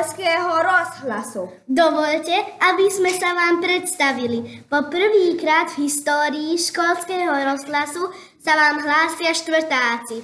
školského rozhlasu. Dovolte, aby sme sa vám predstavili. Po prvýkrát v histórii školského rozhlasu sa vám hlásia štvrtáci.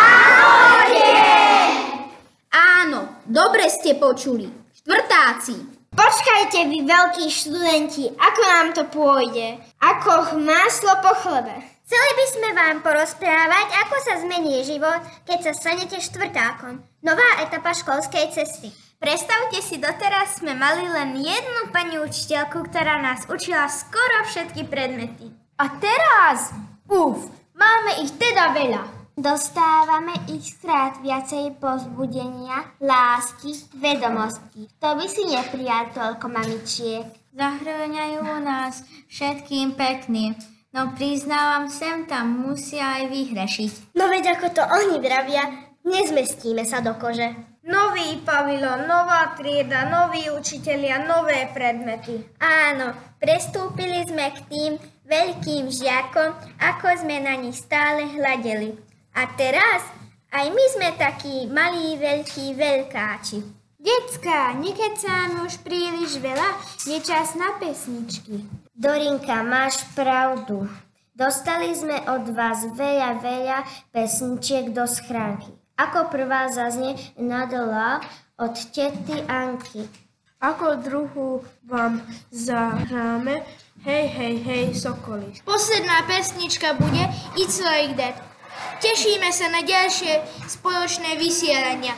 Áno, dobre ste počuli. Štvrtáci. Počkajte vy, veľkí študenti, ako nám to pôjde. Ako máslo po chlebe. Chceli by sme vám porozprávať, ako sa zmení život, keď sa stanete štvrtákom. Nová etapa školskej cesty. Predstavte si, doteraz sme mali len jednu pani učiteľku, ktorá nás učila skoro všetky predmety. A teraz, máme ich teda veľa. Dostávame ich krát viacej povzbudenia, lásky, vedomostí. To by si neprijal toľko mamičiek. Zahrňajú nás všetkým pekným, no priznávam, sem tam musia aj vyhrešiť. No veď ako to oni vravia, nezmestíme sa do kože. Nový pavilón, nová trieda, noví učitelia, nové predmety. Áno, prestúpili sme k tým veľkým žiakom, ako sme na nich stále hľadeli. A teraz aj my sme takí malí, veľkí veľkáči. Decká, nekecáme už príliš veľa, je čas na pesničky. Dorinka, máš pravdu. Dostali sme od vás veľa pesničiek do schránky. Ako prvá zaznie Nadola od tety Anky. Ako druhú vám zahráme Hej, sokoli. Posledná pesnička bude It's like that. Tešíme sa na ďalšie spoločné vysielania.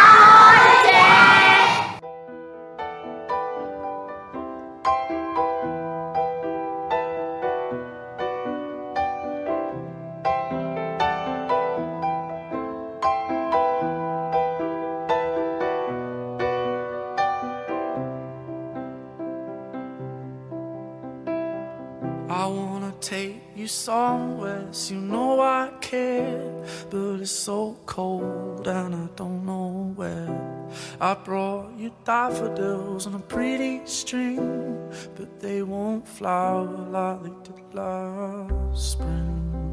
I wanna take you somewhere, so you know I care, but it's so cold and I don't know where. I brought you daffodils on a pretty string, but they won't flower like they did last spring.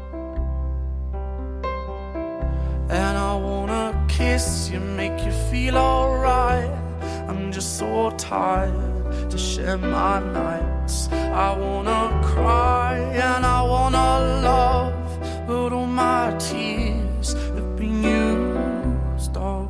And I wanna kiss you, make you feel alright. I'm just so tired to share my nights. I wanna cry and I wanna love, but all my tears have been used up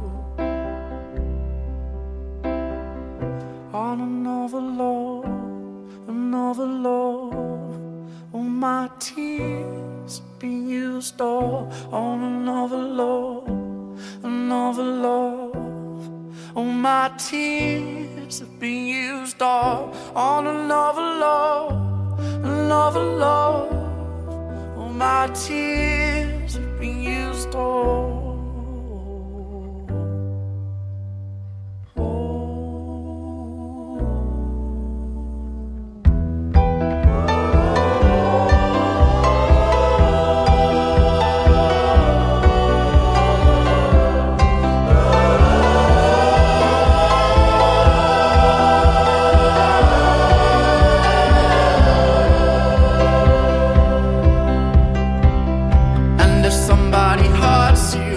on another love, another love. All my tears have been used up on another love, another love. All my tears have been used up on another love, another love. All my tears have been used up. Somebody hurts you,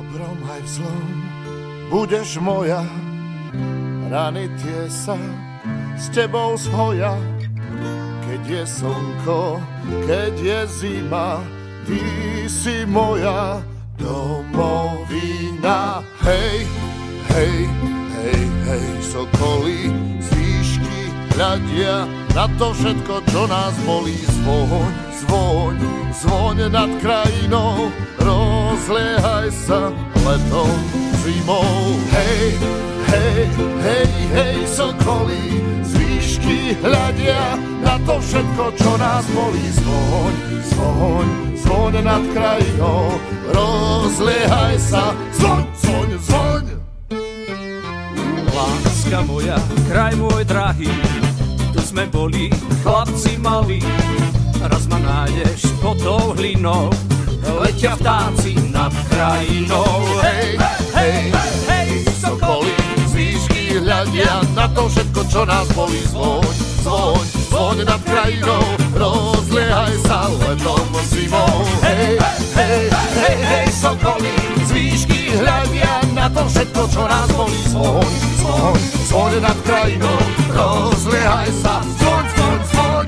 dobrom aj v zlom budeš moja. Rany tie sa s tebou zhoja, keď je slnko, keď je zima, ty si moja domovina. Hej, hej, hej, hej, sokolí z výšky hľadia na to všetko, čo nás bolí. Zvoň, zvoň, zvoň nad krajinou, rozliehaj sa letom, zimou. Hej, hej, hej, hej, sokolí z výšky hľadia na to všetko, čo nás bolí. Zvoň, zvoň, zvoň nad krajinou, rozliehaj sa, zvoň, zvoň, zvoň. Láska moja, kraj môj drahý, tu sme boli chlapci malí. Raz ma nájdeš pod tou hlinou, letia vtáci nad krajinou. Hej, hej, hej, sokolí z výšky hľadia na to všetko, čo nás bolí. Zvoň, zvoň, zvoň nad krajinou, rozliehaj sa letom, zimou. Hej, hej, hej, hej, sokolí z výšky hľadia na to všetko, čo nás bolí. Zvoň, zvoň, zvoň nad krajinou, rozliehaj sa, zvoň, zvoň, zvoň.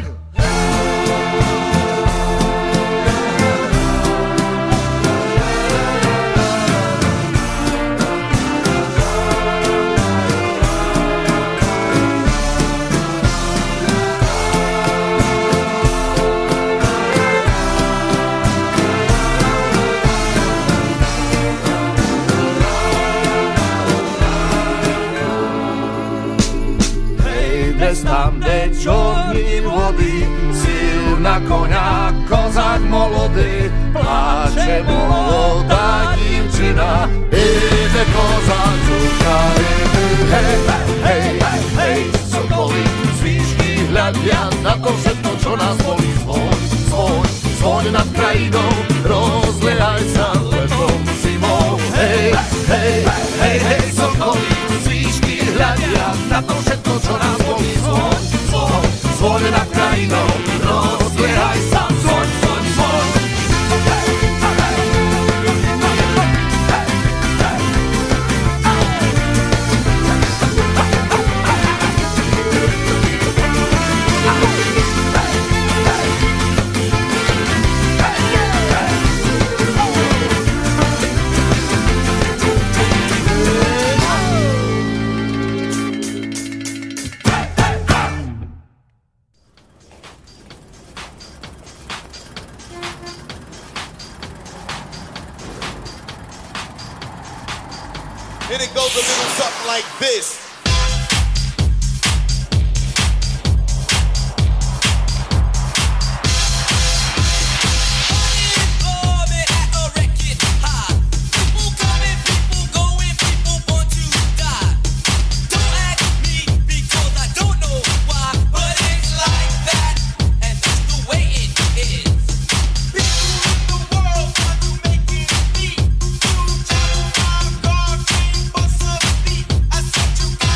Tam, kde čorní vody, sír na koňa, kozák molodý, pláče mladá divčina, ide kozák zúčary. Hej, hej, hej, sokolí z výšky hľadia na to všetko, čo nás bolí. Zvoň, zvoň, zvoň nad krajinou, rozliehaj sa letom, zimou. Hej, hej, hej, hej, sokolí z výšky hľadia na to všetko, čo nás bolí. Zvoň nad krajinou, rozliehaj sa, zvoň, zvoň, zvoň. And it goes a little something like this. You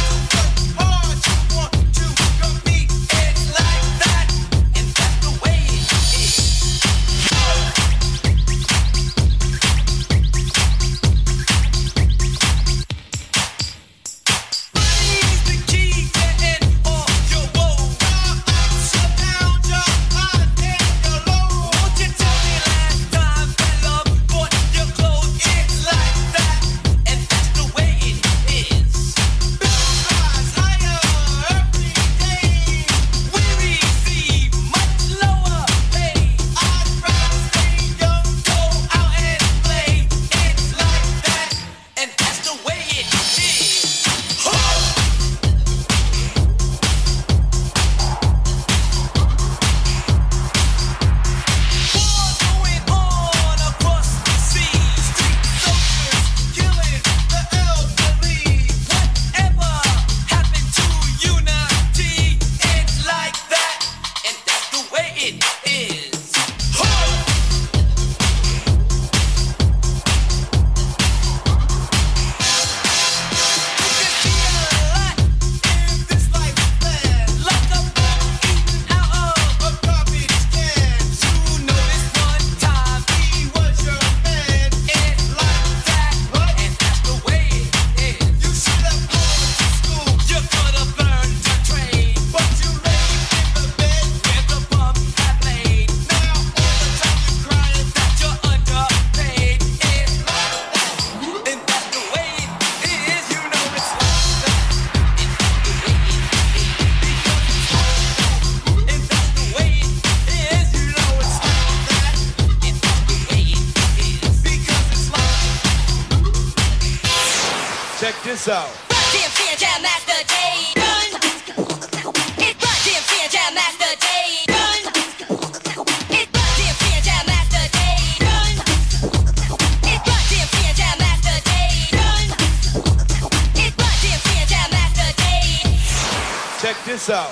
Check this out. DMC Jam Master Jay. It's DMC Jam Master Jay. It's DMC Jam Master Jay. It's DMC Jam Master Jay. It's DMC Jam Master Jay. Check this out.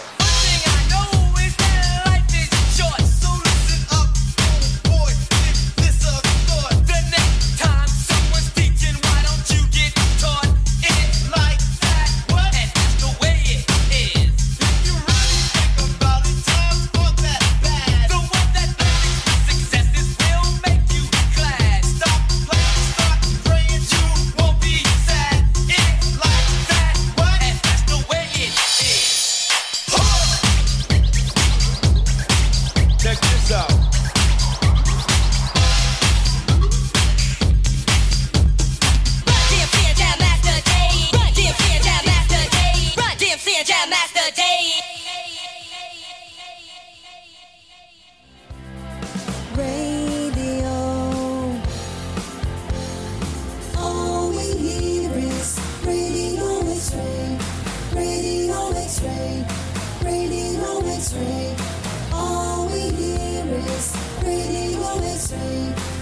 All we hear is Radio X-Ray.